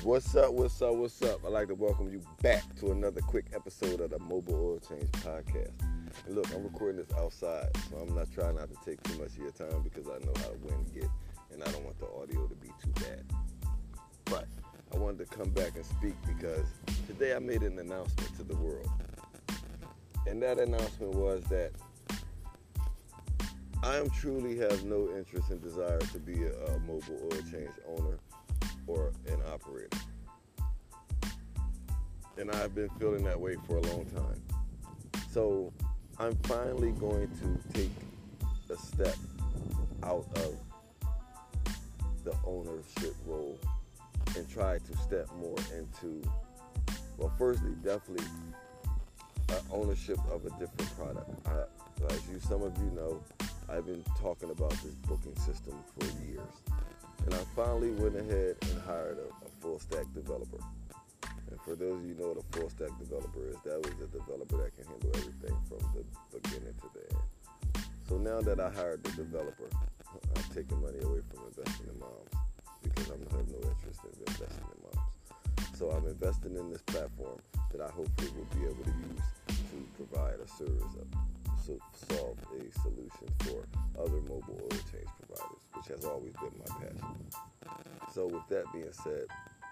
What's up? I'd like to welcome you back to another quick episode of the Mobile Oil Change Podcast. And look, I'm recording this outside, so I'm not trying not to take too much of your time because I know how the wind get, and I don't want the audio to be too bad. But I wanted to come back and speak because today I made an announcement to the world. And that announcement was that I truly have no interest and desire to be a mobile oil change owner or an operator. And I've been feeling that way for a long time. So I'm finally going to take a step out of the ownership role and try to step more into, well, firstly, definitely ownership of a different product. Some of you know, I've been talking about this booking system for years. And I finally went ahead and hired a full-stack developer. And for those of you who know what a full-stack developer is, that was a developer that can handle everything from the beginning to the end. So now that I hired the developer, I'm taking money away from investing in moms because I have no interest in investing in moms. So I'm investing in this platform that I hopefully will be able to use to provide a service to solve a solution for other mobile oil change providers, which has always been my passion. So with that being said,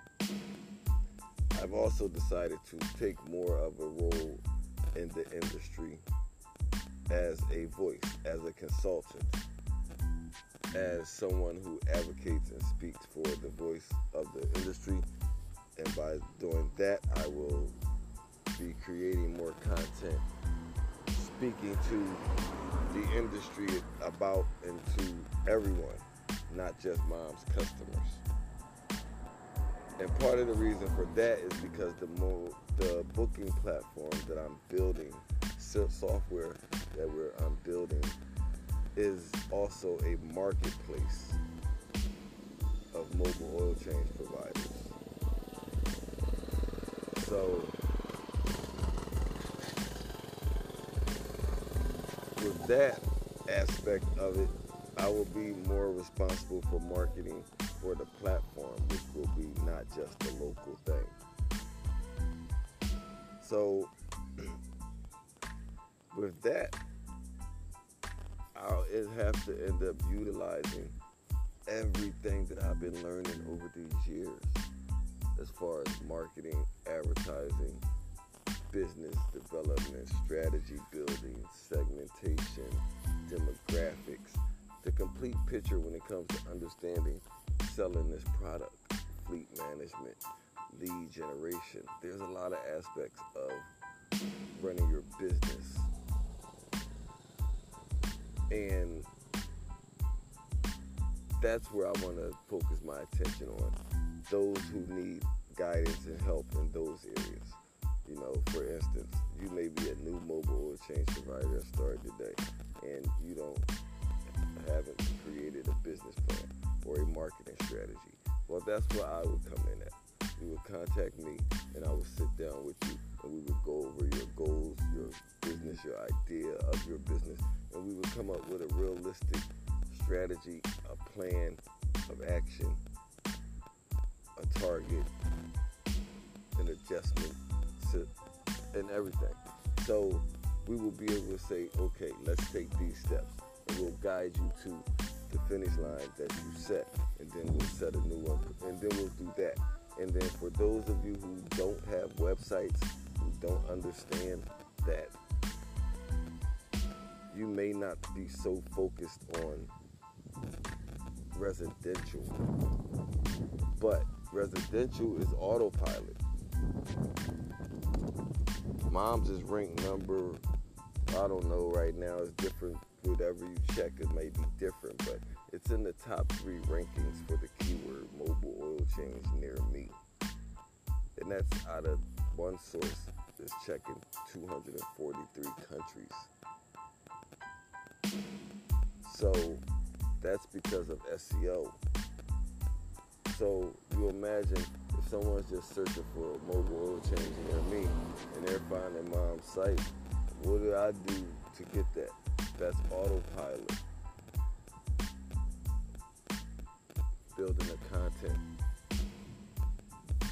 I've also decided to take more of a role in the industry as a voice, as a consultant, as someone who advocates and speaks for the voice of the industry. And by doing that, I will be creating more content, speaking to the industry about and to everyone, not just mom's customers. And part of the reason for that is because the booking platform that I'm building, software that I'm building, is also a marketplace of mobile oil change providers. So with that aspect of it, I will be more responsible for marketing for the platform, which will be not just a local thing. So with that, I'll have to end up utilizing everything that I've been learning over these years as far as marketing, advertising, business development, strategy building, segmentation, demographics, the complete picture when it comes to understanding selling this product, fleet management, lead generation. There's a lot of aspects of running your business. And that's where I want to focus my attention on those who need guidance and help in those areas. You know, for instance, you may be a new mobile oil change provider that started today, and you haven't created a business plan or a marketing strategy. Well, that's where I would come in at. You would contact me, and I would sit down with you, and we would go over your goals, your business, your idea of your business, and we would come up with a realistic strategy, a plan of action, a target, an adjustment, and everything. So we will be able to say, okay, let's take these steps, and we'll guide you to the finish line that you set, and then we'll set a new one, and then we'll do that. And then for those of you who don't have websites, who don't understand that, you may not be so focused on residential, but residential is autopilot. Mom's is ranked number, I don't know right now, it's different. Whatever you check, it may be different, but it's in the top 3 rankings for the keyword mobile oil change near me. And that's out of one source that's checking 243 countries. So that's because of SEO. So you imagine if someone's just searching for a mobile oil change near me and they're finding mom's site, what do I do to get that? That's autopilot. Building the content,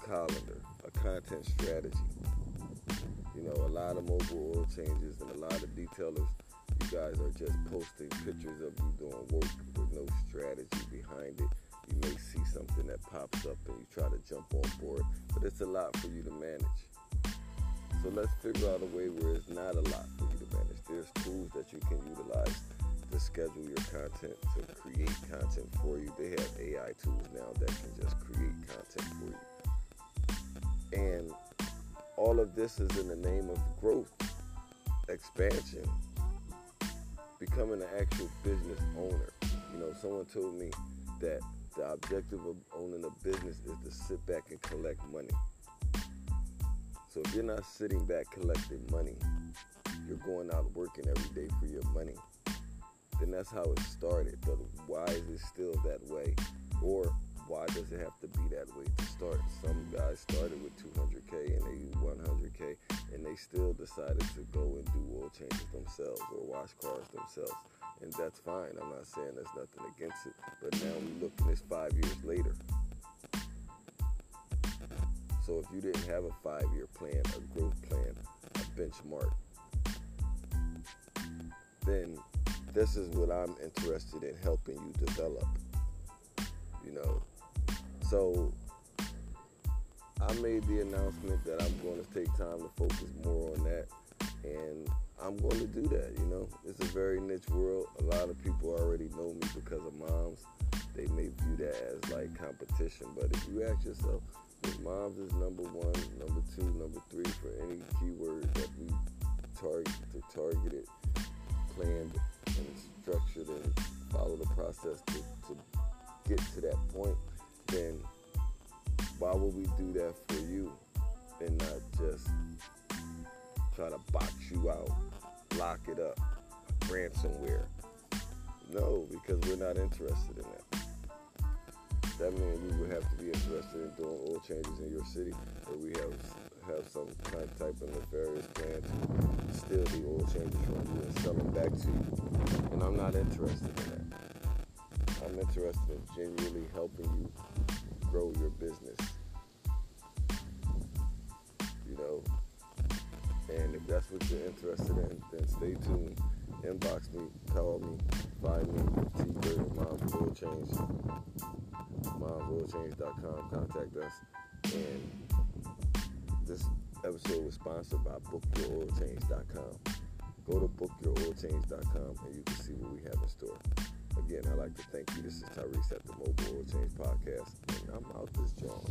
calendar, a content strategy. You know, a lot of mobile oil changes and a lot of detailers, you guys are just posting pictures of you doing work with no strategy behind it. You may see something that pops up and you try to jump on board, but it's a lot for you to manage. So let's figure out a way where it's not a lot for you to manage. There's tools that you can utilize to schedule your content, to create content for you. They have AI tools now that can just create content for you. And all of this is in the name of growth, expansion, becoming an actual business owner. You know, someone told me that the objective of owning a business is to sit back and collect money. So if you're not sitting back collecting money, you're going out working every day for your money, then that's how it started. But why is it still that way? Or why does it have to be that way to start? Some guys started with 200K and they 100K and they still decided to go and do oil changes themselves or wash cars themselves. And that's fine. I'm not saying there's nothing against it. But now we look at this 5 years later. So if you didn't have a 5-year plan, a growth plan, a benchmark, then this is what I'm interested in helping you develop. You know, so I made the announcement that I'm going to take time to focus more on that, and I'm going to do that. You know, it's a very niche world. A lot of people already know me because of moms. They may view that as like competition, but if you ask yourself, if moms is number 1, number 2, number 3 for any keyword that we targeted, planned, and structured, and follow the process to get to that point, then why would we do that for you and not just try to box you out, lock it up, ransomware? No, because we're not interested in that. That means we would have to be interested in doing oil changes in your city, or we have some kind of type of nefarious plan to steal the oil changes from you and sell them back to you. And I'm not interested in that. I'm interested in genuinely helping you grow your business. You know, and if that's what you're interested in, then stay tuned. Inbox me, call me, find me, T-Bird, Mom's Oil Change, momsoilchange.com, contact us. And this episode was sponsored by BookYourOilChange.com. Go to BookYourOilChange.com and you can see what we have in store. Again, I'd like to thank you. This is Tyrese at the Mobile Oil Change Podcast, and I'm out this joint.